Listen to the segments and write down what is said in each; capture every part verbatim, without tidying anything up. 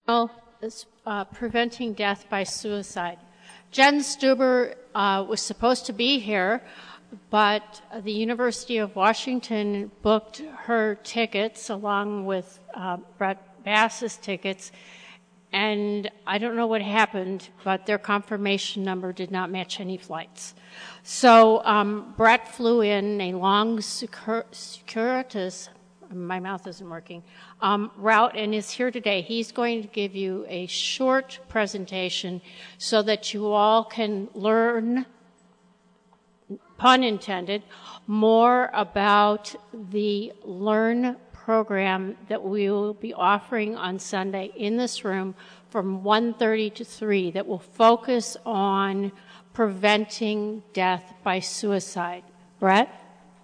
Is, uh, preventing death by suicide. Jen Stuber uh, was supposed to be here, but the University of Washington booked her tickets along with uh, Brett Bass's tickets, and I don't know what happened, but their confirmation number did not match any flights. So um, Brett flew in a long secur- circuitous my mouth isn't working, um, route and is here today. He's going to give you a short presentation so that you all can learn, pun intended, more about the Learn program that we will be offering on Sunday in this room from one thirty to three that will focus on preventing death by suicide. Brett?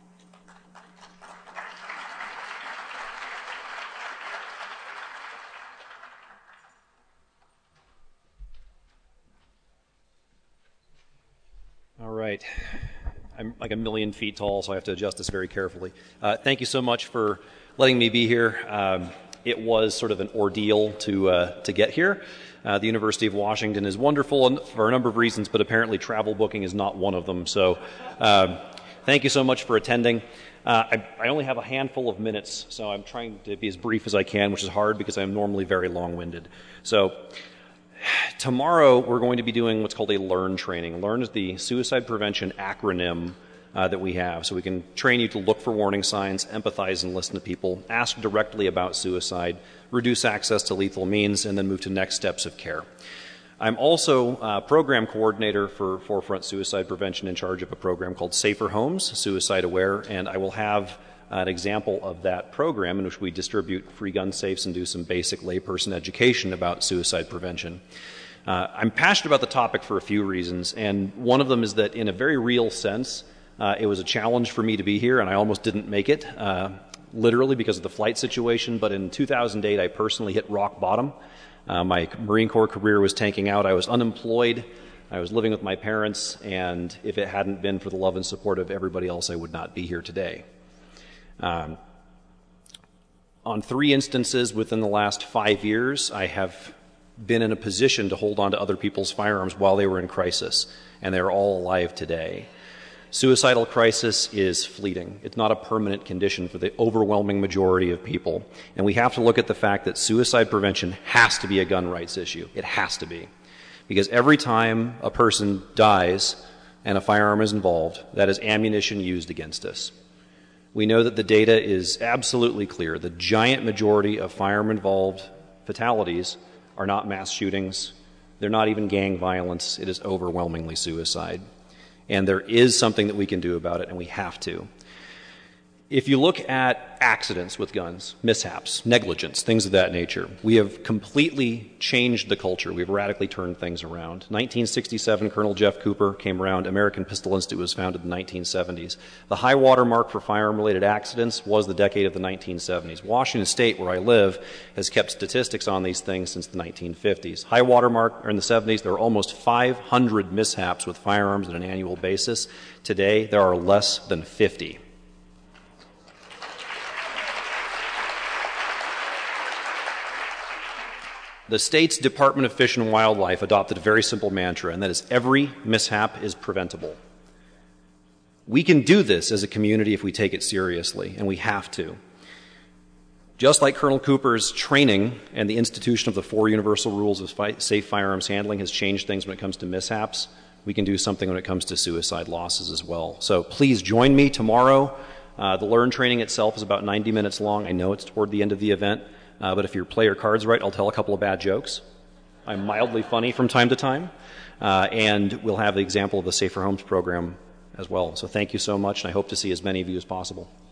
All right. I'm like a million feet tall, so I have to adjust this very carefully. Uh, thank you so much for letting me be here. Um, it was sort of an ordeal to uh, to get here. Uh, the University of Washington is wonderful for a number of reasons, but apparently travel booking is not one of them. So um, thank you so much for attending. Uh, I, I only have a handful of minutes, so I'm trying to be as brief as I can, which is hard because I'm normally very long-winded. So tomorrow, we're going to be doing what's called a LEARN training. LEARN is the suicide prevention acronym uh, that we have. So we can train you to look for warning signs, empathize and listen to people, ask directly about suicide, reduce access to lethal means, and then move to next steps of care. I'm also uh, program coordinator for Forefront Suicide Prevention, in charge of a program called Safer Homes, Suicide Aware, and I will have an example of that program in which we distribute free gun safes and do some basic layperson education about suicide prevention. Uh, I'm passionate about the topic for a few reasons, and one of them is that in a very real sense, uh, it was a challenge for me to be here, and I almost didn't make it, uh, literally because of the flight situation, but in two thousand eight, I personally hit rock bottom. Uh, my Marine Corps career was tanking out. I was unemployed. I was living with my parents, and if it hadn't been for the love and support of everybody else, I would not be here today. Um, on three instances within the last five years, I have been in a position to hold on to other people's firearms while they were in crisis, and they're all alive today. Suicidal crisis is fleeting. It's not a permanent condition for the overwhelming majority of people, and we have to look at the fact that suicide prevention has to be a gun rights issue. It has to be. Because every time a person dies and a firearm is involved, that is ammunition used against us. We know that the data is absolutely clear. The giant majority of firearm-involved fatalities are not mass shootings. They're not even gang violence. It is overwhelmingly suicide. And there is something that we can do about it, and we have to. If you look at accidents with guns, mishaps, negligence, things of that nature, we have completely changed the culture. We've radically turned things around. nineteen sixty-seven, Colonel Jeff Cooper came around. American Pistol Institute was founded in the nineteen seventies. The high water mark for firearm-related accidents was the decade of the nineteen seventies. Washington State, where I live, has kept statistics on these things since the nineteen fifties. High water mark in the seventies, there were almost five hundred mishaps with firearms on an annual basis. Today, there are less than fifty. The state's Department of Fish and Wildlife adopted a very simple mantra, and that is every mishap is preventable. We can do this as a community if we take it seriously, and we have to. Just like Colonel Cooper's training and the institution of the four universal rules of fi- safe firearms handling has changed things when it comes to mishaps, we can do something when it comes to suicide losses as well. So please join me tomorrow. Uh, the LEARN training itself is about ninety minutes long. I know it's toward the end of the event. Uh, but if you play your cards right, I'll tell a couple of bad jokes. I'm mildly funny from time to time. Uh, and we'll have the example of the Safer Homes program as well. So thank you so much, and I hope to see as many of you as possible.